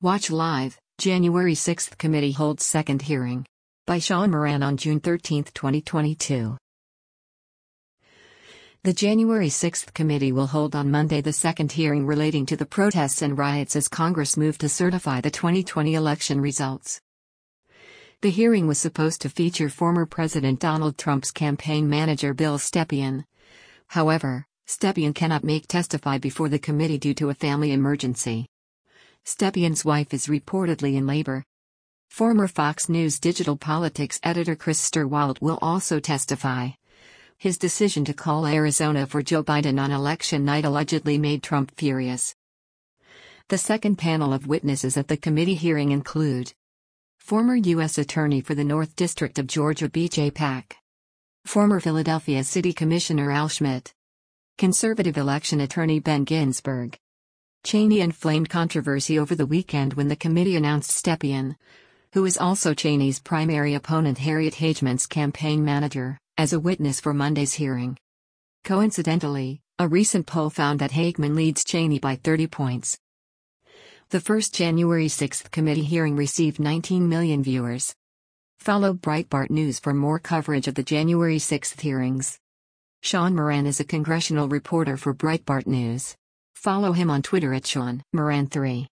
Watch live, January 6 Committee holds second hearing. By Sean Moran on June 13, 2022. The January 6 committee will hold on Monday the second hearing relating to the protests and riots as Congress moved to certify the 2020 election results. The hearing was supposed to feature former President Donald Trump's campaign manager Bill Stepien. However, Stepien cannot testify before the committee due to a family emergency. Stepien's wife is reportedly in labor. Former Fox News digital politics editor Chris Stirwalt will also testify. His decision to call Arizona for Joe Biden on election night allegedly made Trump furious. The second panel of witnesses at the committee hearing include former U.S. Attorney for the North District of Georgia B.J. Pak, former Philadelphia City Commissioner Al Schmidt, conservative election attorney Ben Ginsberg. Cheney inflamed controversy over the weekend when the committee announced Stepien, who is also Cheney's primary opponent Harriet Hageman's campaign manager, as a witness for Monday's hearing. Coincidentally, a recent poll found that Hageman leads Cheney by 30 points. The first January 6 committee hearing received 19 million viewers. Follow Breitbart News for more coverage of the January 6 hearings. Sean Moran is a congressional reporter for Breitbart News. Follow him on Twitter at Sean Moran3.